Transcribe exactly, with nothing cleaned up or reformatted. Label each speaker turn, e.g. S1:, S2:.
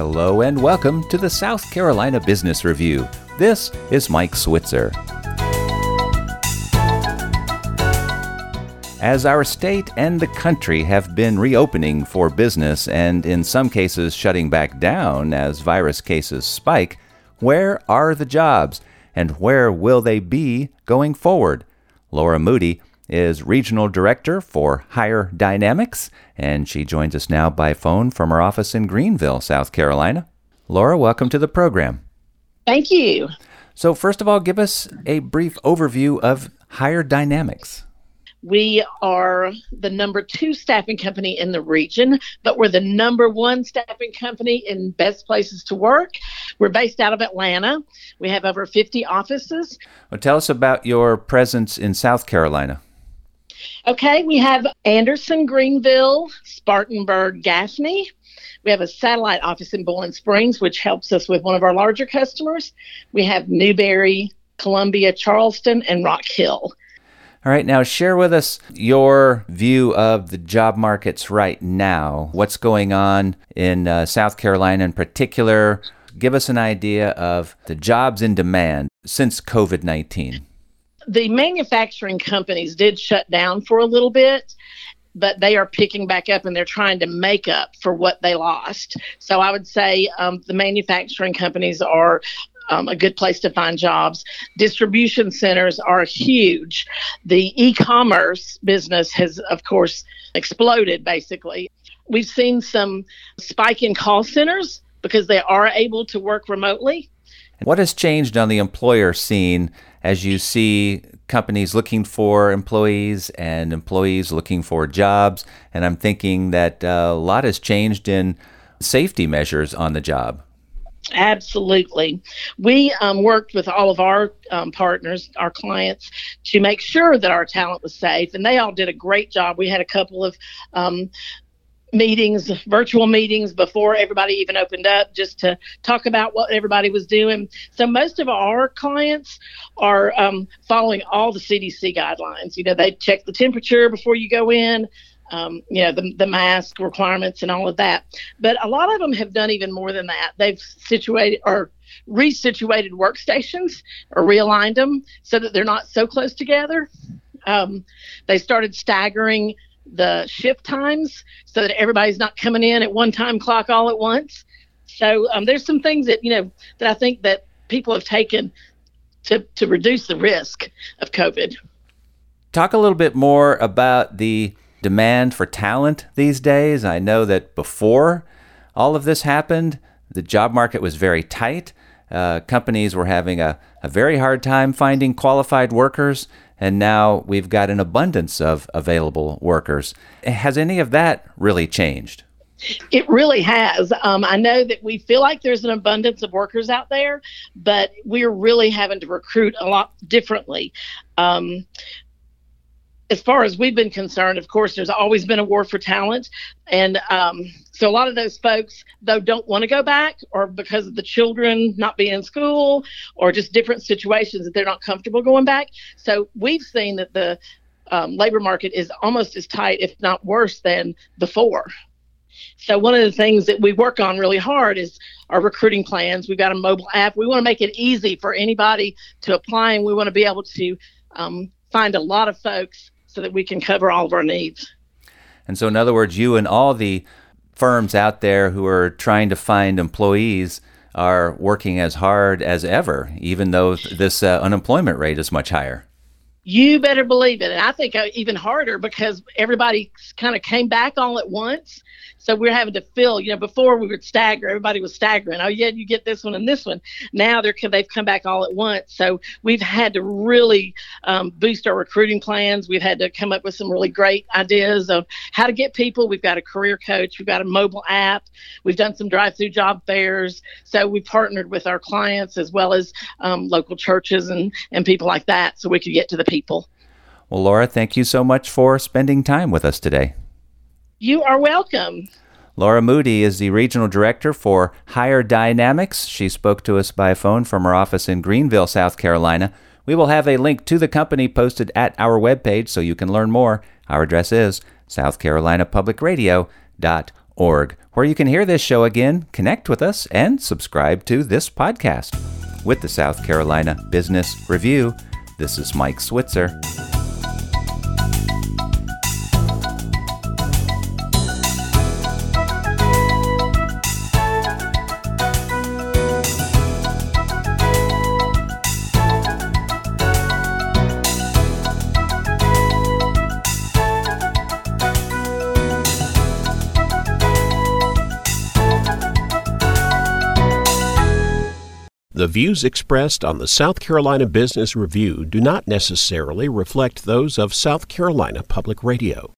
S1: Hello and welcome to the South Carolina Business Review. This is Mike Switzer. As our state and the country have been reopening for business and in some cases shutting back down as virus cases spike, where are the jobs and where will they be going forward? Laura Moody is Regional Director for Hire Dynamics, and she joins us now by phone from her office in Greenville, South Carolina. Laura, welcome to the program.
S2: Thank you.
S1: So first of all, give us a brief overview of Hire Dynamics.
S2: We are the number two staffing company in the region, but we're the number one staffing company in best places to work. We're based out of Atlanta. We have over fifty offices.
S1: Well, tell us about your presence in South Carolina.
S2: Okay, we have Anderson, Greenville, Spartanburg, Gaffney. We have a satellite office in Bowling Springs, which helps us with one of our larger customers. We have Newberry, Columbia, Charleston, and Rock Hill.
S1: All right, now share with us your view of the job markets right now. What's going on in uh, South Carolina in particular? Give us an idea of the jobs in demand since covid nineteen.
S2: The manufacturing companies did shut down for a little bit, but they are picking back up and they're trying to make up for what they lost. So I would say um, the manufacturing companies are Um, a good place to find jobs. Distribution centers are huge. The e-commerce business has, of course, exploded, basically. We've seen some spike in call centers because they are able to work remotely.
S1: What has changed on the employer scene as you see companies looking for employees and employees looking for jobs? And I'm thinking that uh, a lot has changed in safety measures on the job.
S2: Absolutely. We um, worked with all of our um, partners, our clients, to make sure that our talent was safe, and they all did a great job. We had a couple of um, meetings, virtual meetings, before everybody even opened up, just to talk about what everybody was doing. So most of our clients are um, following all the C D C guidelines. You know, they check the temperature before you go in. Um, you know, the, the mask requirements and all of that. But a lot of them have done even more than that. They've situated or resituated workstations or realigned them so that they're not so close together. Um, they started staggering the shift times so that everybody's not coming in at one time clock all at once. So um, there's some things that, you know, that I think that people have taken to, to reduce the risk of COVID.
S1: Talk a little bit more about the demand for talent these days. I know that before all of this happened, the job market was very tight. Uh, companies were having a, a very hard time finding qualified workers, and now we've got an abundance of available workers. Has any of that really changed?
S2: It really has. Um, I know that we feel like there's an abundance of workers out there, but we're really having to recruit a lot differently. Um, As far as we've been concerned, of course, there's always been a war for talent. And um, so a lot of those folks, though, don't want to go back, or because of the children not being in school or just different situations that they're not comfortable going back. So we've seen that the um, labor market is almost as tight, if not worse, than before. So one of the things that we work on really hard is our recruiting plans. We've got a mobile app. We want to make it easy for anybody to apply, and we want to be able to um, find a lot of folks so that we can cover all of our needs.
S1: And so in other words, you and all the firms out there who are trying to find employees are working as hard as ever, even though this uh, unemployment rate is much higher.
S2: You better believe it. And I think even harder because everybody kind of came back all at once. So we're having to fill, you know, before we would stagger, everybody was staggering. Oh, yeah, you get this one and this one. Now they're they've come back all at once. So we've had to really um, boost our recruiting plans. We've had to come up with some really great ideas of how to get people. We've got a career coach. We've got a mobile app. We've done some drive-through job fairs. So we partnered with our clients as well as um, local churches and, and people like that so we could get to the people.
S1: Well, Laura, thank you so much for spending time with us today.
S2: You are welcome.
S1: Laura Moody is the Regional Director for Hire Dynamics. She spoke to us by phone from her office in Greenville, South Carolina. We will have a link to the company posted at our webpage so you can learn more. Our address is south carolina public radio dot org, where you can hear this show again, connect with us, and subscribe to this podcast. With the South Carolina Business Review, this is Mike Switzer.
S3: The views expressed on the South Carolina Business Review do not necessarily reflect those of South Carolina Public Radio.